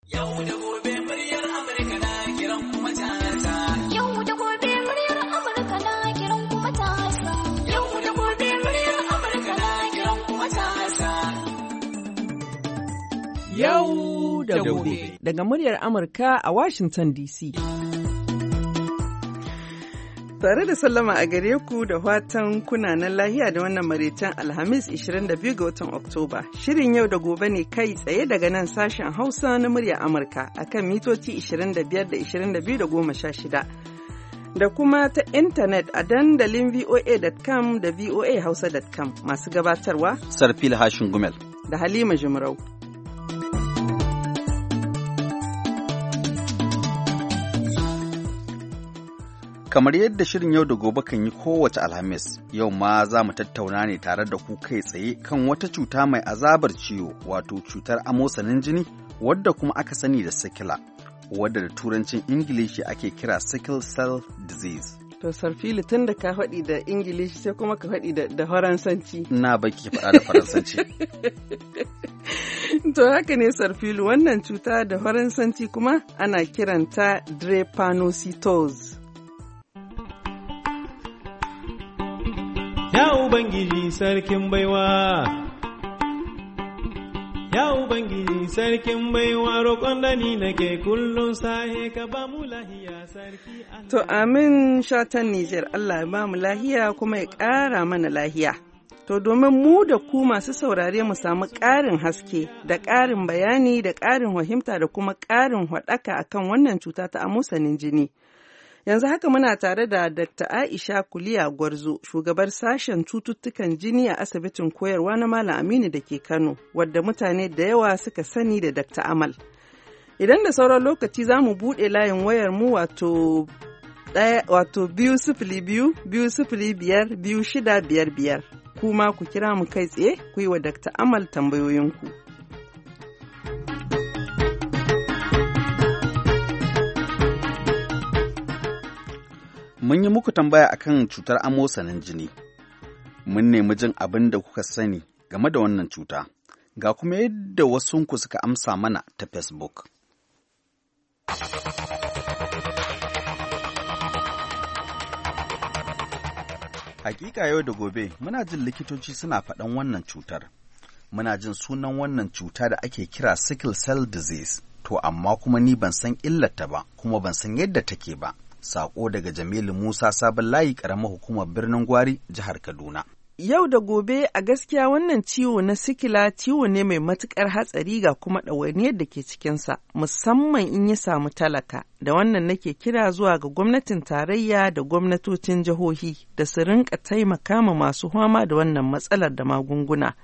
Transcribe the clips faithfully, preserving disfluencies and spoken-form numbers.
Yau da gobe muryar Amurka na kiran kuma ta Yau da gobe muryar Amurka na kiran kuma ta Yau da gobe muryar Amurka na kiran kuma ta Yau da gobe. Daga muryar Amurka a Washington D C. Tare da sallama a gare ku da fatan kunanan lahiya da wannan maraicen Alhamis ishirin da biyu ga watan Oktoba. Shirin yau da gobe ne kai tsaye daga nan sashen Hausa na muryar Amurka akan mitoci ishirin da biyar da ishirin da biyu da goma sha shida. Da kuma ta intanet a dandalin V O A dot com da V O A Hausa dot com masu gabatarwa. Sarfil Hashin Gumel. Da Halima Jumrau. Kamar yadda shirin yau da gobe kan yi kowace Alhamis, yau ma za mu tattauna ne tare da ku kai tsaye kan wata cuta mai azabar ciwo, wato cutar amosanin jini, wadda kuma aka sani da sikila, wadda da turancin Ingilishi ake kira sickle cell disease. To Sarfili tun da ka faɗi da Ingilishi sai kuma ka faɗi da, da Faransanci. Na baki faɗa da Faransanci. To haka ne Sarfilu, wannan cuta da Faransanci kuma ana kiranta drepanocytosis. Ya Ubangiji sarkin baiwa, Ya Ubangiji sarkin baiwa roƙon da ni nake kullum sahe ka ba mu lahiya sarki. To amin shatan Nijar, Allah ya ba mu lahiya kuma ya ƙara mana lahiya. To domin mu da ku masu saurare mu samu ƙarin haske da ƙarin bayani da ƙarin fahimta da kuma ƙarin haɗaka akan wannan cuta ta amosanin jini. Yanzu haka muna tare da Dakta Aisha Kuliya Gwarzo, shugabar sashen cututtukan jini a asibitin koyarwa na Malam Aminu da ke Kano, wadda mutane da yawa suka sani da Dakta Amal. Idan da sauran lokaci za mu buɗe layin wayar mu wato ɗaya wato biyu sifili biyu biyu sifili biyar biyu shida biyar biyar. Kuma ku kira mu kai tsaye ku yi wa Dakta Amal tambayoyinku. Mun yi muku tambaya akan cutar amosanin jini. Mun nemi jin abin da kuka sani game da wannan cuta. Ga kuma yadda wasunku suka amsa mana ta Facebook. Hakika yau da gobe muna jin likitoci suna faɗan wannan cutar. Muna jin sunan wannan cuta da ake kira sickle cell disease. To amma kuma ni ban san illata ba, kuma ban san yadda take ba. Sako daga Jamilu Musa Sabon Layi, ƙaramar hukumar birnin Gwari, jihar Kaduna. Yau da gobe a gaskiya wannan ciwo na sikila ciwo ne mai matuƙar hatsari ga kuma ɗawainiyar da ke cikinsa, musamman in ya samu talaka. Da wannan nake kira zuwa ga gwamnatin tarayya da gwamnatocin jihohi da su rinka taimaka ma masu fama da wannan matsalar da magunguna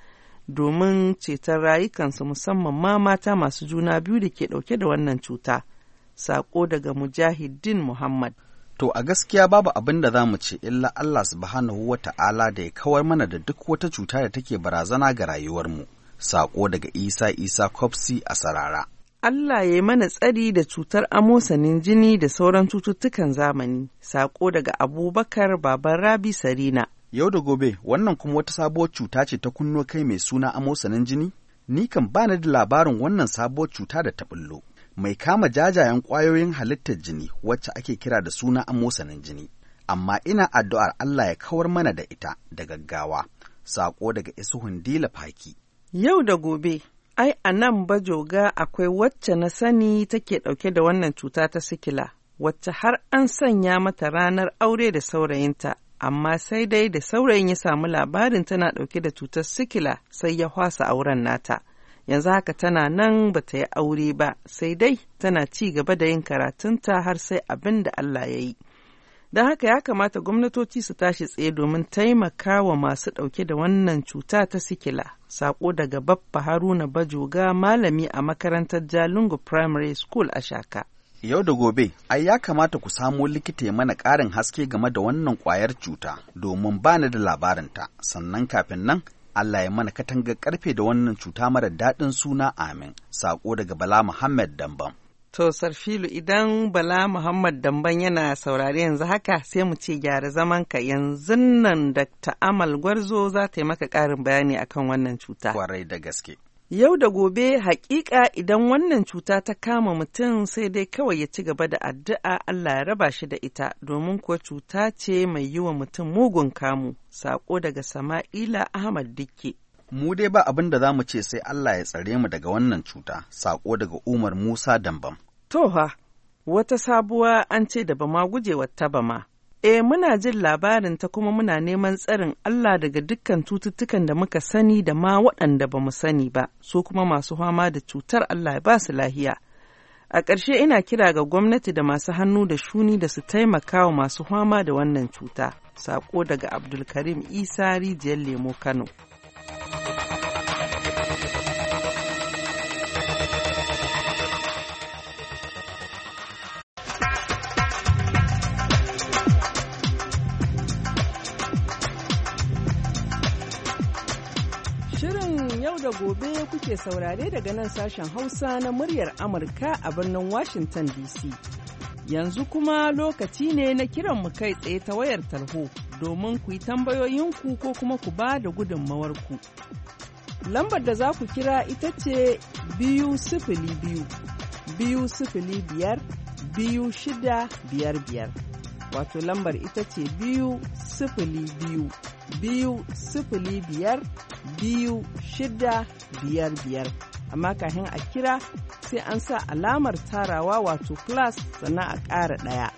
domin ceton rayukansu, musamman ma mata masu juna biyu da ke ɗauke da wannan cuta. Sako daga Mujahideen Muhammad. To a gaskiya babu abin da za mu ce illa Allah subhanahu wa ta'ala da ya kawar mana da duk wata cuta da take barazana ga rayuwarmu. Sako daga Isa Isa Kopsi a Sarara. Allah ya yi mana tsari da cutar amosanin jini da sauran cututtukan zamani. Sako daga Abubakar Baban Rabi Sarina. Yau da gobe wannan kuma wata sabuwar cuta ce ta kunno kai mai suna amosanin jini? Ni kan bani da labarin wannan sabuwar cuta da ta bullo. Mai kama jajayen ƙwayoyin halittar jini wacce ake kira da suna amosanin jini, amma ina addu'ar Allah ya kawar mana da ita da gaggawa. Saƙo daga Isuhun Dila Faki. Yau da gobe, ai a nan Bajoga akwai wacce na sani take ɗauke da wannan cuta ta sikila, wacce har an sanya mata ranar aure da saurayinta, amma sai dai da saurayin ya samu labarin tana ɗauke da cutar sikila sai ya hwasa auren nata. Yanzu haka tana nan ba ta yi aure ba, sai dai tana ci gaba da yin karatunta har sai abin da Allah ya yi. Don haka ya kamata gwamnatoci su tashi tsaye domin taimaka wa masu ɗauke da wannan cuta ta sikila. Sako daga Baffa Haruna Bajoga, malami a makarantar Jalingo Primary School a Shaka. Yau da gobe, ai ya kamata ku samo likita ya mana ƙarin haske game da wannan ƙwayar cuta, domin ba ni da labarinta, sannan kafin nan Allah ya mana katangar karfe da wannan cuta mara daɗin suna, amin. Sako daga Bala Muhammad Dambam. To Sarfilu, idan Bala Muhammad Damban yana saurare yanzu haka sai mu ce gyara zamanka, yanzu nan Dakta Amal Gwarzo za ta yi maka ƙarin bayani akan wannan cuta. Kwarai da gaske. Yau da gobe hakika idan wannan cuta ta kama mutum sai dai kawai ya ci gaba da addu'a Allah ya raba shi da ita domin kuwa cuta ce mai yi wa mutum mugun kamu. Sako daga Sama'ila Ahmad Dikke. Mu dai ba abin da za mu ce sai Allah ya tsare mu daga wannan cuta. Sako daga Umar Musa Dambam. Toha, wata sabuwa an ce da bama gujewa ta bama. E muna jin labarin ta kuma muna neman tsarin Allah daga dukkan cututtukan da muka sani da ma waɗanda ba mu sani ba, su kuma masu fama da cutar Allah ya ba su lahiya. A ƙarshe ina kira ga gwamnati da masu hannu da shuni da su taimaka wa masu fama da wannan cuta. Sako daga Abdulkarim Isa Rijiyar Lemo Kano. Shirin yau da gobe kuke saurare daga nan sashen Hausa na muryar Amurka a birnin Washington D C. Yanzu kuma lokaci ne na kiran mu kai tsaye ta wayar tarho domin ku yi tambayoyinku ko kuma ku ba da gudunmawarku. Lambar da za ku kira ita ce biyu sifili biyu, biyu sifili biyar, biyu shida biyar biyar. Wato lambar ita ce biyu sifili biyu, biyu sifili biyar, biyu shida biyar biyar. Amma kafin a kira sai an sa alamar tarawa wato plus sannan a ƙara ɗaya.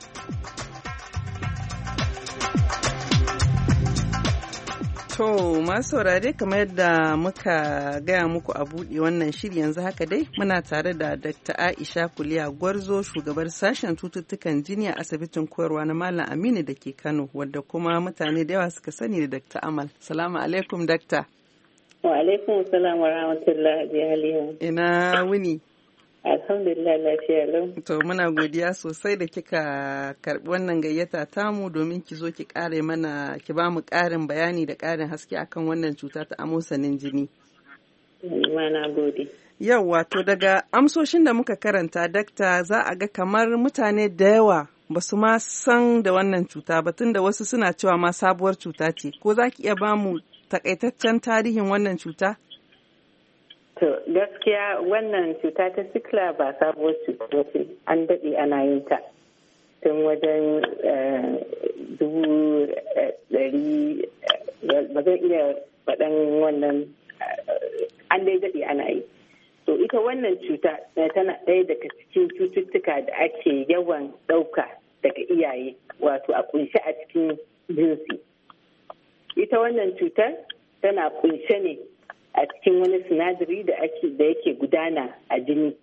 To masu saurare kamar yadda muka gaya muku a buɗe wannan shiri yanzu haka dai muna tare da Dakta Aisha Kuliya Gwarzo shugabar sashen cututtukan jini a asibitin koyarwa na Malam Aminu da ke Kano wadda kuma mutane da yawa suka sani da Dakta Amal. Salamu alaikum Dakta. Wa alaikum salam wa rahmatullahi wa Halima. Ina wuni. Alhamdulillah lafiya lau. To muna godiya sosai da kika karbi wannan gayyata tamu domin ki zo ki kare mana ki ba mu karin bayani da karin haske akan wannan cuta ta amosanin jini. Mana gode. Yau wato daga amsoshin da muka karanta dakta za a ga kamar mutane da yawa ba su ma san da wannan cuta ba tunda wasu suna cewa ma sabuwar cuta ce. Ko za ki iya ba mu takaitaccen tarihin wannan cuta? To gaskiya wannan cuta ta sikla ba sabuwar cuta ce, an daɗe ana yin ta tun wajen dubu ɗari ba zan iya faɗan wannan an dai daɗe ana yi. To ita wannan cuta tana ɗaya daga cikin cututtuka da ake yawan ɗauka daga iyaye wato a kunshe a cikin jinsi. Ita wannan cutar tana kunshe ne a cikin wani sinadari da ake da yake gudana a jini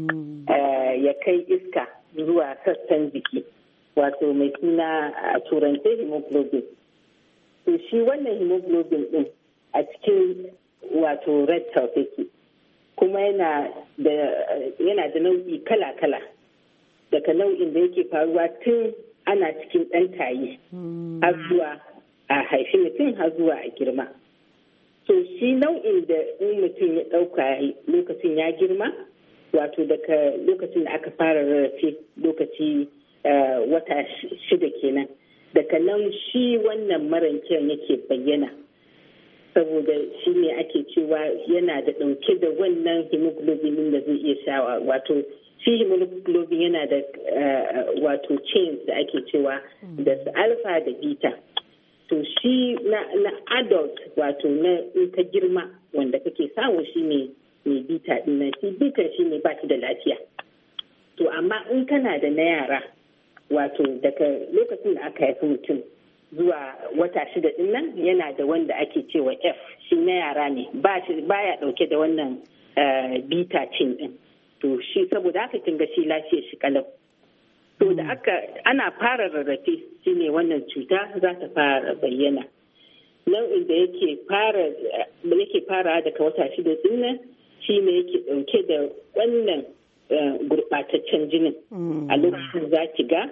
ya kai iska zuwa sassan jiki wato mai suna a turance hemoglobin. To shi wannan hemoglobin din a cikin wato red cell yake kuma yana da yana da nau'i kala-kala daga nau'in da yake faruwa tun ana cikin ɗan tayi har zuwa a haifi mutum har zuwa a girma. To shi nau'in da in mutum ya ɗauka lokacin ya girma wato daga lokacin da aka fara rarrafe lokaci wata shida kenan daga nan shi wannan marancen yake bayyana saboda shi ne ake cewa yana da ɗauke da wannan hemoglobin da zai iya sha wato shi hemoglobin yana da wato chains da ake cewa da alpha da beta. To shi na, na adult wato na in ka girma wanda kake samu shi ne mai bita din nan shi bita shi ne ba shi da lafiya. To amma in kana da na yara wato daga lokacin da aka haifi mutum zuwa wata shida din nan yana da wanda ake cewa F shi na yara ne ba shi baya dauke da wannan uh, bita cin din. To shi saboda haka kin ga shi lafiyar shi kalau. To da aka ana fara rarrafe shine wannan cuta za ta fara bayyana. Nau'in da yake fara da yake fara daga wata shida din nan shine yake dauke da wannan gurbataccen jinin. A lokacin za ki ga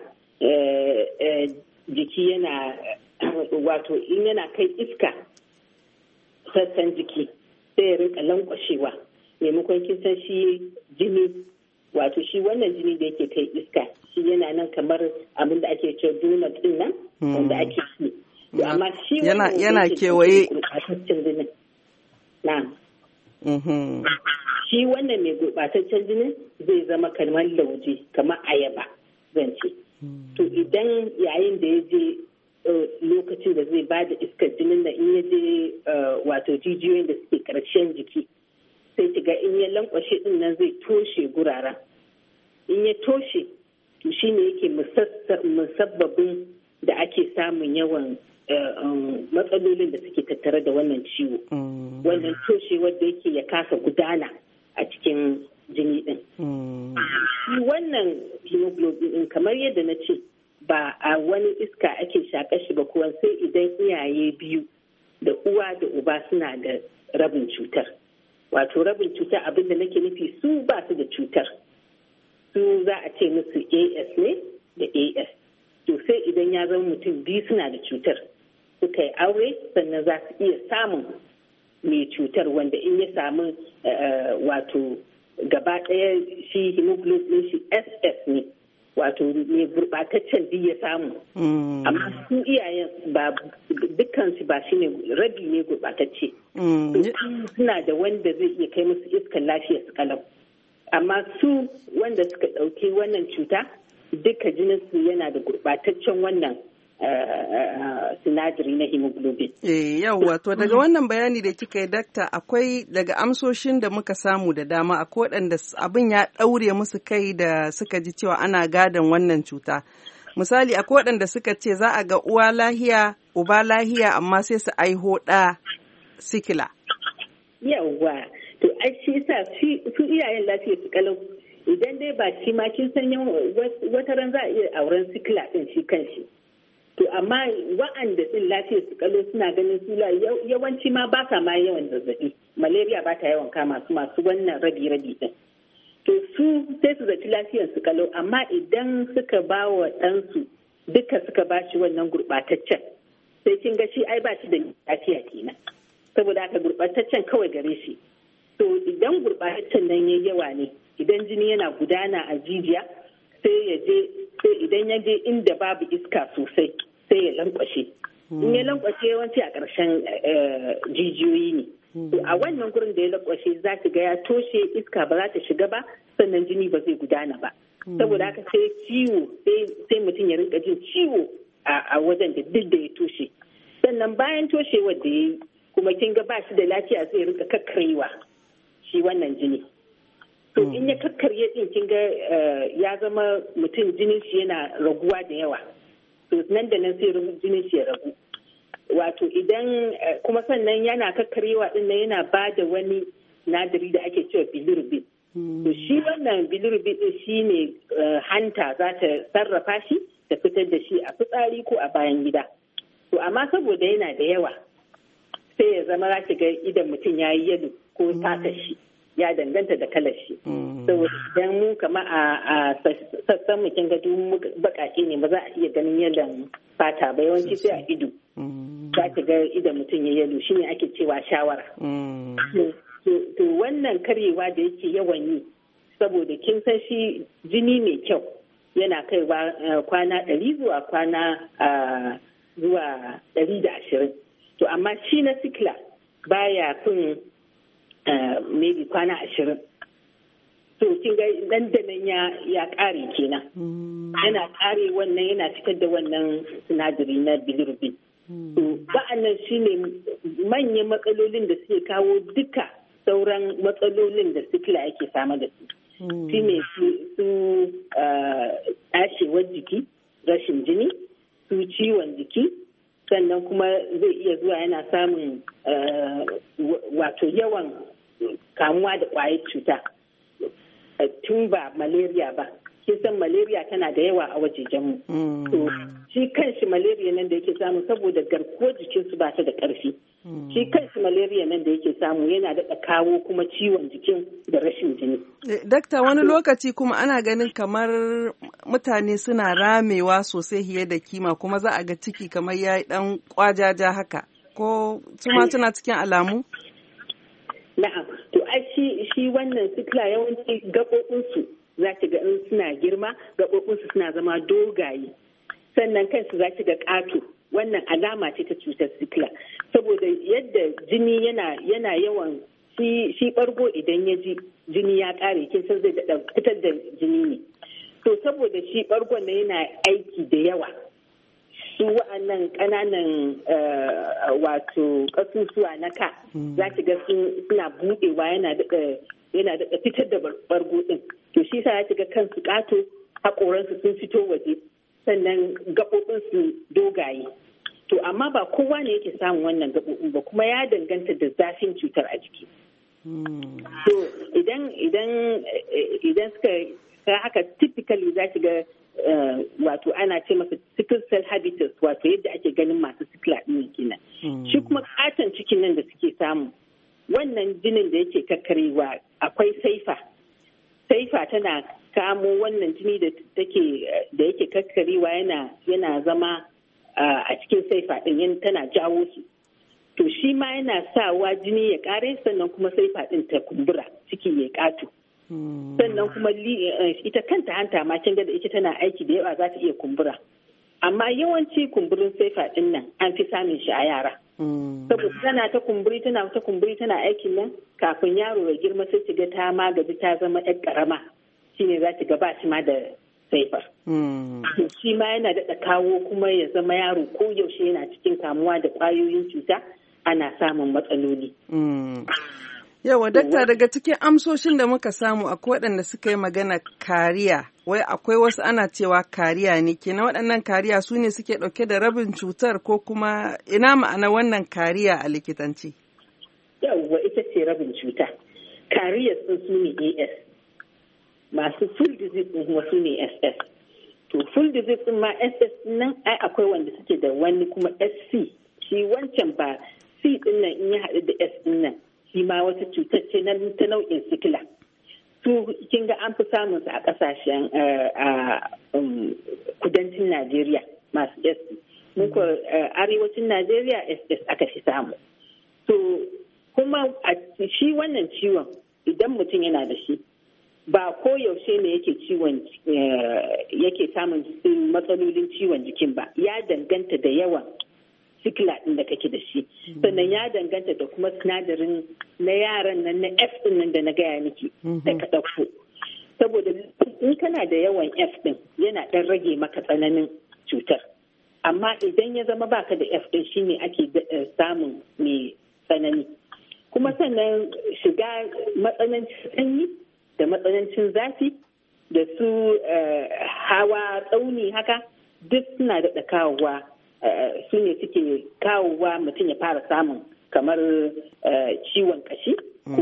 jiki yana wato in yana kai iska sassan jiki sai ya rinka lankwashewa maimakon kin san shi jini wato shi wannan jini da yake kai iska shi yana nan kamar abin da ake cewa donut din nan wanda ake ci amma shi yana yana kewaye na Shi wannan mai gurɓataccen jinin zai zama kamar lauje, kamar ayaba zan ce. To idan yayin da ya je lokacin da zai ba da iskar jinin da in ya je wato jijiyoyin da suke ƙarshen jiki, sai ki ga in ya lankwashe din nan zai toshe guraren. In ya toshe, to shi ne yake musabbabin da ake samun yawan matsalolin da suke tattare da wannan ciwo. Wannan toshe wanda yake ya kasa gudana a cikin jini din. Wannan hemoglobin din kamar yadda na ce ba a wani iska ake shaƙa shi ba kuwa sai idan iyaye biyu da uwa da uba suna da rabin cutar. Wato rabin cutar abin da nake nufi su ba su da cutar. Su za a ce musu A S ne da A S. To sai idan ya zama mutum biyu suna da cutar suka yi aure sannan za su iya samun mai cutar wanda in ya samu wato gaba ɗaya shi hemoglobin shi S S ne. Wato mai gurɓataccen biyu ya samu. Amma su iyayen ba dukkansu ba shi ne rabi ne gurɓatacce. Suna da wanda zai iya kai musu iskan lafiya su kalau. Amma su wanda suka ɗauki wannan cuta duka jininsu yana da gurɓataccen wannan sinadari na hemoglobin. Eh yawwa to daga wannan bayani da kika yi dakta akwai daga amsoshin da muka samu da dama akwai waɗanda abin ya ɗaure musu kai da suka ji cewa ana gadon wannan cuta. Misali akwai waɗanda suka ce za a ga uwa lahiya uba lahiya amma sai su aiho ɗa sikila. Yawwa to ai shi sa su iyayen lafiya su kalau idan dai ba shi ma kin san wata ran za a iya auren sikila ɗin shi kanshi. To amma wa'anda din lafiyar su kalo suna ganin su yawanci ma ba sa ma yawan zazzabi. Malaria ba ta yawan kama su masu wannan rabi-rabi din. To su sai su zaci lafiyar su kalo amma idan suka ba wa ɗansu duka suka ba shi wannan gurɓataccen sai kin ga shi ai ba shi da lafiya kenan. Saboda haka gurɓataccen kawai gare shi. To idan gurɓataccen nan ya yawa ne idan jini yana gudana a jijiya sai ya je sai idan ya je inda babu iska sosai sai ya lankwashe. In ya lankwashe yawanci a ƙarshen jijiyoyi ne. To a wannan gurin da ya lankwashe za ki ga ya toshe iska ba za ta shiga ba sannan jini ba zai gudana ba. Saboda haka sai ciwo sai mutum ya rinka jin ciwo a wajen da duk da ya toshe. Sannan bayan toshewar da ya yi kuma kin ga ba shi da lafiya sai ya rinka kakkarewa shi wannan jini. To in ya kakkarye din kin ga ya zama mutum jinin shi yana raguwa da yawa. To nan da nan sai jinin shi ya ragu. Wato idan kuma sannan yana kakkaryewa din nan yana ba da wani sinadari da ake cewa bilirubin. To shi wannan bilirubin din shi ne hanta za ta sarrafa shi ta fitar da shi a fitsari ko a bayan gida. To amma saboda yana da yawa sai ya zama za ki ga idan mutum ya yi yalo ko tata shi. Ya danganta da kalar shi. Saboda idan mu kama a sassan mu kin ga duk bakake ne ba za a iya ganin yadda fata ba yawanci sai a ido. Za ki ga idan mutum ya yalo shi ne ake cewa shawara. To wannan karyewa da yake yawan yi saboda kin san shi jini mai kyau yana kaiwa kwana ɗari zuwa kwana zuwa ɗari da ashirin. To amma shi na sikila baya fin Uh, maybe kwana ashirin. To kin ga nan da nan ya ƙare kenan. Yana ƙare wannan yana fitar da wannan sinadari na bilirubin. To ba'annan shine manyan matsalolin da suke kawo duka sauran matsalolin da sikila yake fama da su. Shi ne su ɗashewar jiki, rashin jini, su ciwon jiki, sannan kuma zai iya zuwa yana samun wato yawan kamuwa da ƙwayar cuta tun ba malaria ba. Kin san malaria tana da yawa a wajejenmu. To shi kanshi malaria nan da yake samu saboda garkuwar jikinsu ba ta da ƙarfi. Shi kanshi malaria nan da yake samu yana daɗa kawo kuma ciwon jikin da rashin jini. Dakta wani lokaci kuma ana ganin kamar mutane suna ramewa sosai fiye da kima kuma za a ga ciki kamar ya yi ɗan ƙwajaja haka. Ko su ma suna cikin alamu? Na'am. To ai shi shi wannan sikila yawanci gaɓoɓinsu za ki ga in suna girma gaɓoɓinsu suna zama dogaye. Sannan kansu za ki ga ƙato. Wannan alama ce ta cutar sikila. Saboda yadda jini yana yana yawan shi shi bargo idan ya ji jini ya kare kin san zai da fitar da jini ne. To saboda shi bargon nan yana aiki da yawa, su wa'annan ƙananan wato ƙasusuwa na ka za ki ga suna buɗewa yana daɗa yana daɗa fitar da bargo ɗin. To shi sa ya ki ga kansu ƙato, haƙoransu sun fito waje, sannan gaɓoɓinsu dogaye. To amma ba kowa ne yake samun wannan gaɓoɓin ba, kuma ya danganta da zafin cutar a jiki. To idan idan idan suka ta haka typically za ki ga wato ana ce masa sickle cell habitus, wato yadda ake ganin masu sikila ɗin kenan. Shi kuma katon cikin nan da suke samu, wannan jinin da yake kakkarewa akwai saifa. Saifa tana kamo wannan jini da take da yake kakkarewa yana yana zama a cikin saifa ɗin, tana jawo su. To shi ma yana sawa jini ya ƙare, sannan kuma saifa ɗin ta kumbura, ciki ya ƙato. Sannan kuma ita kanta hanta ma kin ga da ita tana aiki da yawa za ta iya kumbura. Amma yawanci kumburin saifa ɗin nan an fi samun shi a yara. Saboda tana ta kumburi tana ta kumburi tana aikin nan, kafin yaro ya girma sai ki ga ta magaji ta zama ƴar ƙarama. Shine za ki ga ba shi ma da saifar. Shi ma yana daɗa kawo kuma ya zama yaro ko yaushe yana cikin kamuwa da ƙwayoyin cuta, ana samun matsaloli. Yawa, dakta, daga cikin amsoshin da muka samu akwai waɗanda suka yi magana kariya, wai akwai wasu ana cewa kariya ne, kenan waɗannan kariya su ne suke ɗauke da rabin cutar, ko kuma ina ma'ana wannan kariya a likitanci? Yawa, ita ce rabin cuta. Kariya sun su ne A S, masu full disease ɗin kuma su ne S S. To full disease ɗin ma S S nan ai akwai wanda suke da wani kuma S C, shi wancan ba C ɗin nan in ya haɗu da S ɗin nan, shi ma wata cutar ce ta nau'in sikila. Su kin ga an fi samun su a kasashen kudancin Najeriya masu S. Muku arewacin Najeriya S S aka fi samu. So kuma a shi wannan ciwon idan mutum yana da shi, ba ko yaushe ne yake ciwon yake samun matsalolin ciwon jikin ba, ya danganta da yawan sikila ɗin da kake da shi, sannan ya danganta da kuma sinadarin na yaran nan na F ɗin nan da na gaya miki da ka ɗauko. Saboda in kana da yawan F ɗin yana ɗan rage maka tsananin cutar, amma idan ya zama baka da F ɗin shine ake samun mai tsanani. Kuma sannan shiga matsanancin sanyi da matsanancin zafi da su hawa tsauni haka duk suna da kawowa. Su ne suke kawowa mutum ya fara samun kamar ciwon kashi ko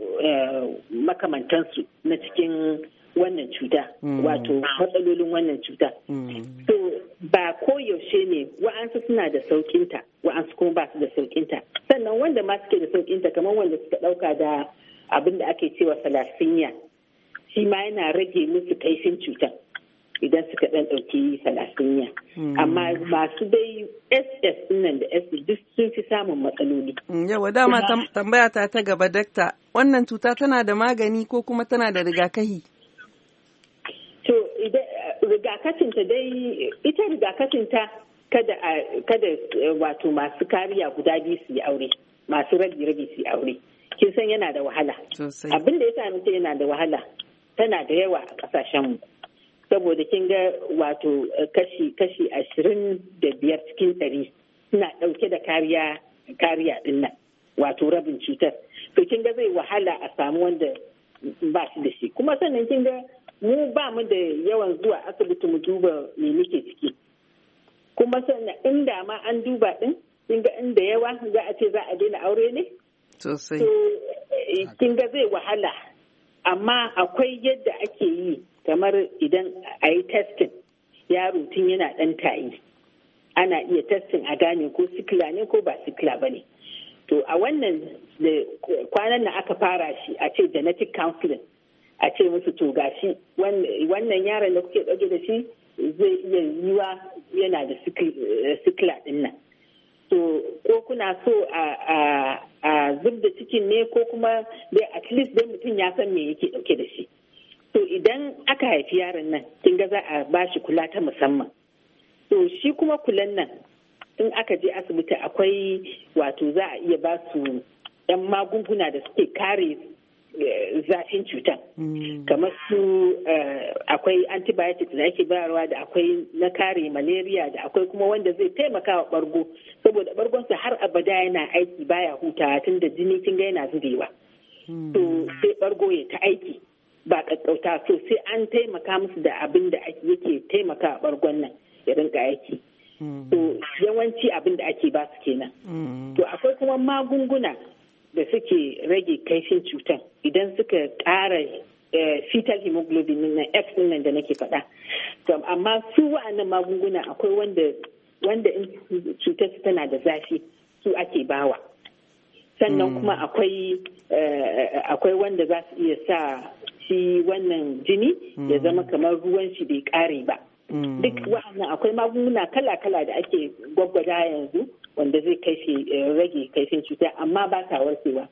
makamantansu na cikin wannan cuta, wato matsalolin wannan cuta. So ba koyaushe ne, wa'ansu suna da saukinta, wa'ansu kuma ba su da saukinta. Sannan wanda ma suke da saukinta kamar wanda suka ɗauka da abin da ake cewa salasiniya, shi ma yana rage musu kaifin cutar idan suka ɗan ɗauki salasiniya. Amma masu dai S S nan da S duk sun fi samun matsaloli. Yawa, dama tambaya ta ta gaba, dakta, wannan cuta tana da magani ko kuma tana da rigakafi? To, rigakafinta dai, ita rigakafinta kada kada wato masu kariya guda biyu su yi aure, masu rabi-rabi su yi aure. Kin san yana da wahala. Abin da ya sa mace yana da wahala, tana da yawa a ƙasashenmu. Saboda kin ga wato kashi kashi ashirin da biyar cikin ɗari suna ɗauke da kariya kariya ɗin nan, wato rabin cutar. To kin ga zai wahala a samu wanda ba shi da shi. Kuma sannan kin ga mu ba mu da yawan zuwa asibiti mu duba me muke ciki. Kuma sannan inda ma an duba ɗin, kin ga inda yawa za a ce za a daina aure ne? Sosai. To kin ga zai wahala, amma akwai yadda ake yi. Kamar idan a yi testin yaro tun yana ɗan tayi, ana iya testin a gane ko sikila ne ko ba sikila ba ne. To a wannan da kwanan nan aka fara shi a ce genetic counseling, a ce musu to gashi wannan yaron da kuke ɗauke da shi zai iya yiwa yana da sikila ɗin nan. To ko kuna so a zub da cikin ne ko kuma dai at least dai mutum ya san me yake ɗauke da shi. To idan aka haifi yaron nan, kin ga za a ba shi kula ta musamman. To shi kuma kulan nan, in aka je asibiti akwai wato za a iya ba su yan magunguna da suke kare zafin cutan. Kamar su akwai antibiotics da ake bayarwa, da akwai na kare malaria, da akwai kuma wanda zai taimaka wa ɓargo, saboda ɓargonsa har abada yana aiki baya hutawa tun da jini kin ga yana zubewa. To sai ɓargo ya ta aiki ba ƙaƙƙauta, so sai an taimaka musu da abin da yake taimaka wa ɓargon nan ya rinka aiki. To yawanci abin da ake ba su kenan. To akwai kuma magunguna da suke rage kaifin cutar idan suka ƙara fetal hemoglobin na F nan da nake faɗa. Amma su wa'annan magunguna akwai wanda wanda in cutar su tana da zafi su ake bawa. Sannan kuma akwai akwai wanda za su iya sa shi wannan jini ya zama kamar ruwan shi bai ƙare ba. Duk wa'annan akwai magunguna kala-kala da ake gwaggwada yanzu wanda zai kai shi rage kaifin cuta, amma ba ta warkewa.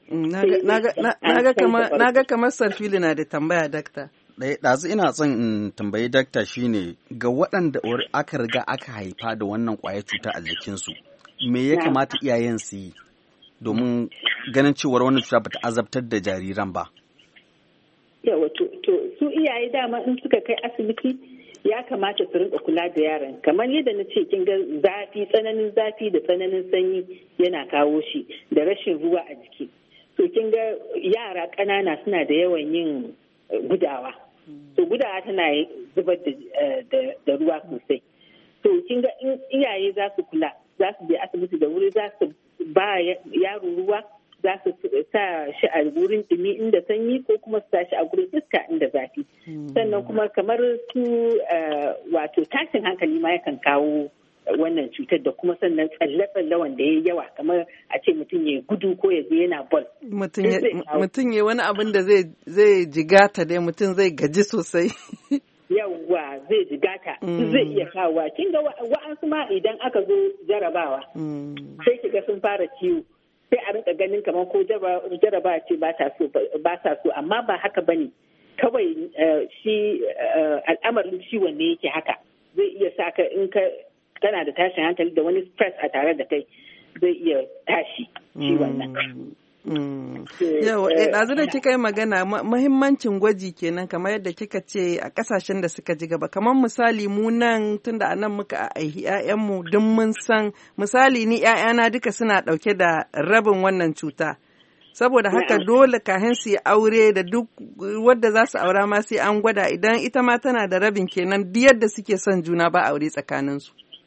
Na ga kamar Sarfili na da tambaya, dakta. Ɗazu ina son in tambayi dakta shine ga waɗanda aka riga aka haifa da wannan ƙwayar cuta a jikinsu, me ya kamata iyayen su yi domin ganin cewar wannan cuta bata azabtar da jariran ba? Yawa, to su iyaye dama in suka kai asibiti ya kamata su rinka kula da yaran, kamar yadda na ce kin ga zafi, tsananin zafi da tsananin sanyi yana kawo shi, da rashin ruwa a jiki. To kin ga yara ƙanana suna da yawan yin gudawa, to gudawa tana zubar da ruwa sosai. To kin ga in iyaye za su kula, za su je asibiti da wuri, za su ba yaro ruwa, za su sa shi a wurin dumi inda sanyi ko kuma su sa shi a wurin iska inda zafi. Sannan kuma kamar su wato tashin hankali ma yakan kawo wannan cutar, da kuma sannan tsalle-tsalle wanda ya yawa, kamar a ce mutum ya gudu ko ya je yana bol. Mutum ya wani abin da zai jigata dai, mutum zai gaji sosai. Yawwa zai jigata, zai iya kawowa. Kin ga wa'ansu ma idan aka zo jarabawa sai kiga sun fara ciwo. Sai a rinka ganin kamar ko jaraba ce ba sa so, amma ba haka bane. Kawai shi al'amarin ciwon ne yake haka, zai iya sa ka in ka tana da tashin hankali da wani stress a tare da kai, zai iya tashi ciwon nan. Yau, ɗazu da kika yi magana mahimmancin gwaji kenan, kamar yadda kika ce a ƙasashen da suka ji gaba, kamar misali mu nan tunda a nan muka aihi ƴaƴanmu duk mun san, misali ni ƴaƴana duka suna ɗauke da rabin wannan cuta, saboda haka dole kahin su yi aure da duk wadda za su aura ma sai an gwada, idan ita ma tana da rabin kenan duk yadda suke son juna ba aure tsakaninsu.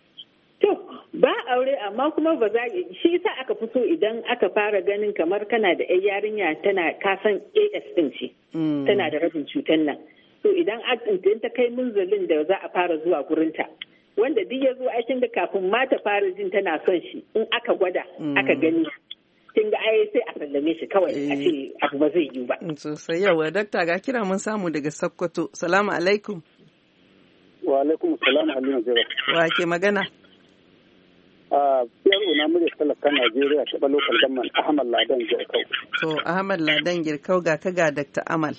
Ba aure, amma kuma ba za shi sa aka fito idan aka fara ganin kamar kana da ƴar yarinya tana kasan A S din ce, tana da rabin cutar nan. So idan ta kai munzalin da za a fara zuwa gurinta, wanda duk ya zo aikin da kafin ma ta fara jin tana son shi, in aka gwada aka gani, kin ga ai sai a sallame shi kawai a ce abu ba zai yiwu ba. Sosai yawa, dakta ga kira mun samu daga Sokoto. Salamu alaikum. Wa alaikum salam Halima Jira. Wa ke magana? A biyar una murya talakan Najeriya ta balo kalgaman Ahmad Ladan Girkau. To Ahmad Ladan Girkau ga ka ga Dakta Amal.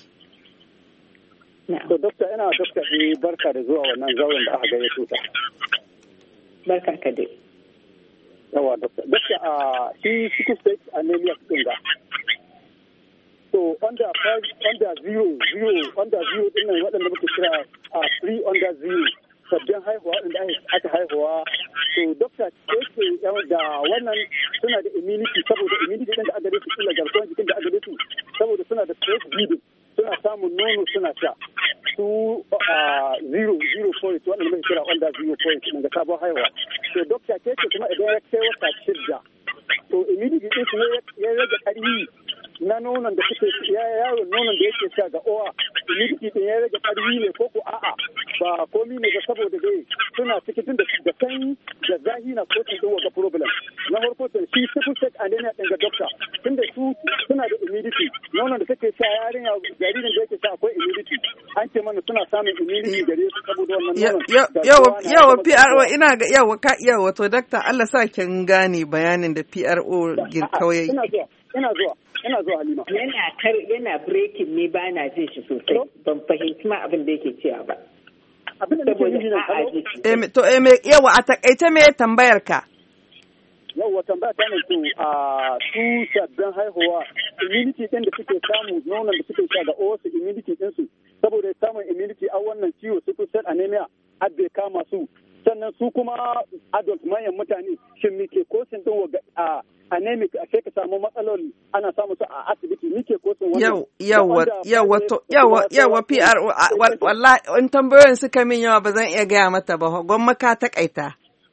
To Dokta, ina Dokta eh barka da zuwa wannan zauren da aka gayyato ta. Barka ka dai. Yawa Dokta, Dokta a shi sickle cell anemia din ga. So under five, under zero, zero, under zero din nan waɗanda muke kira a three under zero. Sabbin haihuwa inda aka haihuwa, to dokta ce da wannan suna da immunity, saboda immunity din da aka gare su, kila garkuwar jikin da aka gare su, saboda suna da stress bleeding, suna samun nono suna sha, su zero zero point wanda muke kira under zero point daga sabon haihuwa. To dokta ce ce kuma idan ya kai wata shida, to immunity din su ya rage ƙarfi na nonon da suke yaron nonon da yake sha ga owa, immunity din ya rage ƙarfi ne ko ko a'a ba komi ne ga saboda dai suna cikin da da sanyi da zahi na ko cikin wata problem. Na farko to shi sickle cell anemia din ga dokta, tunda su suna da immunity, nonon da take sha yarinya jaririn da yake sha akwai immunity, an ce mana suna samun immunity gare su saboda wannan nonon. Yawa yawa P R O ina ga yawa ka iya wato dakta, Allah sa kin gane bayanin da P R O Girkau yayi. Ina zuwa ina zuwa ina zuwa Halima. Yana kar yana breaking ne, ba na jin shi sosai, ban fahimci ma abin da yake cewa ba. Abin da nake nufi ne to eh me yawa a takaice me tambayar ka? yau watan ba ta ne to a su sabbin haihuwa immunity din da suke samu nonon da suke sha ga wasu immunity din su saboda samun immunity a wannan ciwo sickle cell anemia har bai kama su sannan su kuma adult manyan mutane shin me ke kosin din a anemic a sai ka samu matsaloli ana samu su a asibiti me ke kosin wannan yau yawa yawa to yawa yawa P R wallahi in tambayoyin suka min yawa ba zan iya gaya mata ba gwamma ka takaita.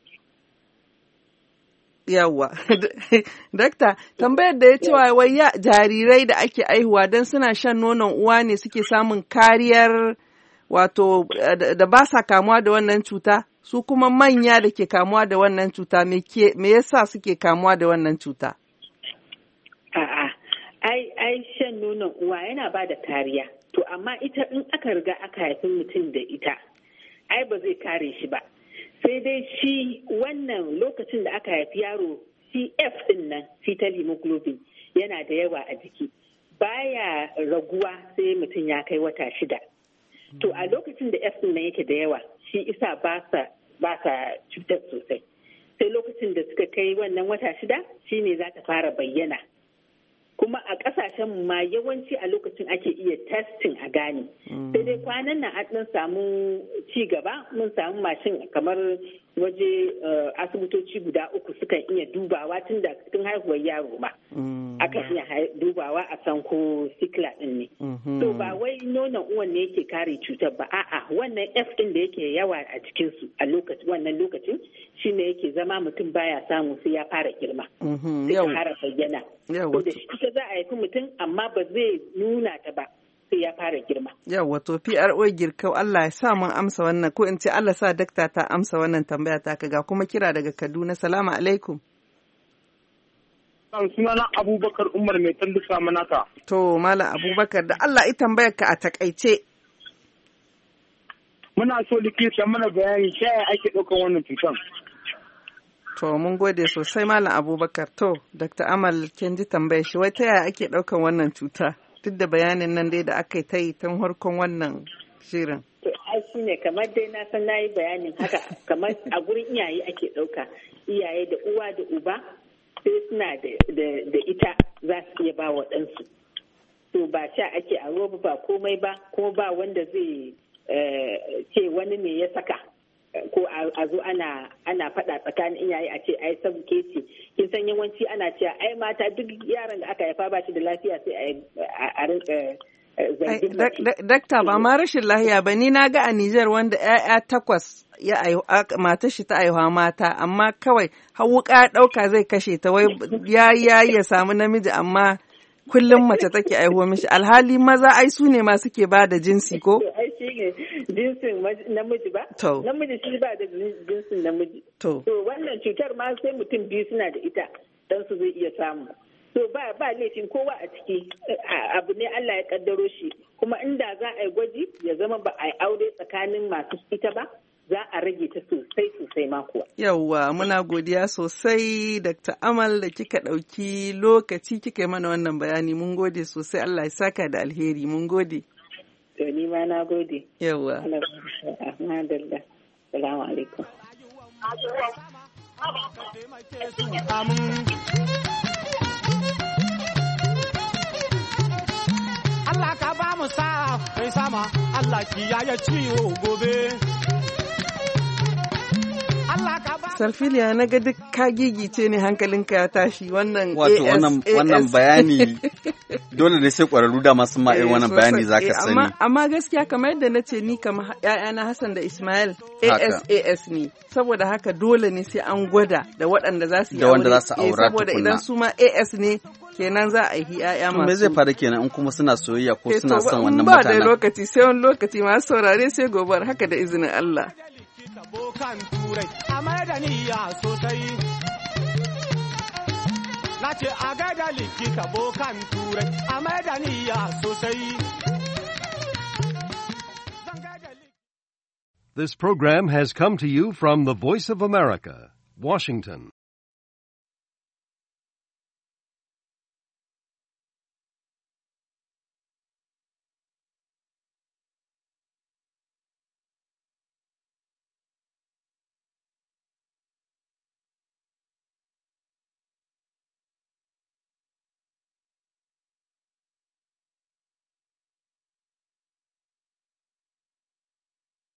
Yawwa, dakta, tambayar da ya cewa wai ya jarirai da ake aihuwa don suna shan nonon uwa ne suke samun kariyar wato da ba sa kamuwa da wannan cuta, su kuma manya da ke kamuwa da wannan cuta me yasa suke kamuwa da wannan cuta? A'a, ai, ai shan nonon uwa yana ba da kariya, to amma ita in aka riga aka haifi mutum da ita, ai ba zai kare shi ba. Sai dai shi wannan lokacin da aka haifi yaro C F din nan fetal hemoglobin yana da yawa a jiki baya raguwa sai mutum ya kai wata shida. To a lokacin da F din nan yake da yawa shi isa ba sa cutar sosai. Sai lokacin da suka kai wannan wata shida shine za ta fara bayyana. Kuma a kasashen ma yawanci a lokacin ake iya testing a gane. Sai dai kwanan nan an samu ci gaba mun samu mashin kamar waje asibitoci guda uku sukan iya dubawa tun da cikin haihuwar yaro ma. Akan iya dubawa a san ko sikla din ne. To ba wai nonon uwan ne yake kare cutar ba a'a wannan F din da yake yawa a cikin su a lokacin wannan lokacin shine yake zama mutum baya samu sai ya fara girma. Sai ya fara bayyana. Ita za a haifi mutum amma ba zai nuna ta ba sai ya fara girma. Yawwa to P R O girkau Allah ya sa mun amsa wannan ko in ce Allah sa dakta ta amsa wannan tambaya ta ga kuma kira daga Kaduna. Salamu alaikum. Sunana Abubakar Umar mai tanduka manaka. To Malam Abubakar da Allah ita tambayar ka a takaice. Muna so likita mana bayani ta yaya ake ɗaukar wannan cutar. To mun gode sosai Malam Abubakar. To Doctor Amal kin ji tambayar shi wai ta yaya ake ɗaukan wannan cuta duk da bayanin nan dai da aka yi ta yi tun harkon wannan shirin. To ai shi ne kamar dai na san na yi bayanin haka kamar a gurin iyaye ake ɗauka iyaye da uwa da uba sai suna da ita za su iya ba wa ɗansu. To ba sha ake a roba ba komai ba ko ba wanda zai ce wani ne ya saka. Ko a zo ana ana faɗa tsakanin iyaye a ce ai sabuke ce kin san yawanci ana cewa ai mata duk yaron da aka haifa ba shi da lafiya sai a rinka zargin mace. Dakta ba ma rashin lafiya ba ni na ga a Nijar wanda ƴaƴa takwas ya matar shi ta aihuwa mata amma kawai har wuƙa ya ɗauka zai kashe ta wai ya ya samu namiji amma kullum mace take aihuwa mishi alhali maza ai su ne ma suke ba da jinsi ko? Ai shi ne jinsin namiji ba? Namiji shi ba da jinsin namiji. To wannan cutar ma sai mutum biyu suna da ita dan su zai iya samu. To ba ba laifin kowa a ciki abu ne Allah ya kaddaro shi kuma inda za a yi gwaji ya zama ba a yi aure tsakanin masu ita ba za a rage ta sosai sosai makuwa. Yawwa muna godiya sosai Doctor Amal da kika ɗauki lokaci kika yi mana wannan bayani mun gode sosai Allah ya saka da alheri mun gode. To ni ma na gode. Yawwa. Madalla. Salamu alaikum. Allah ka ba mu sa kai sama Allah kiyaye ciwo gobe. Salfiliya na ga duk ka gigice ne hankalinka ya tashi wannan wato wannan wannan bayani dole ne sai kwararru da masu ma irin wannan bayani zaka sani amma amma gaskiya kamar yadda nace ni kamar ƴaƴana Hassan da Ismail A S A S ne saboda haka dole ne sai an gwada da waɗanda za su yi da wanda za su aura saboda idan su ma A S ne kenan za a yi ƴaƴa masu me zai faru kenan in kuma suna soyayya ko suna son wannan mutanen ba da lokaci sai wani lokaci masu saurare sai gobar haka da izinin Allah bokan turai a maida niyya sosai na ce a gaida likita bokan turai a maida niyya sosai. This program has come to you from the Voice of America, Washington.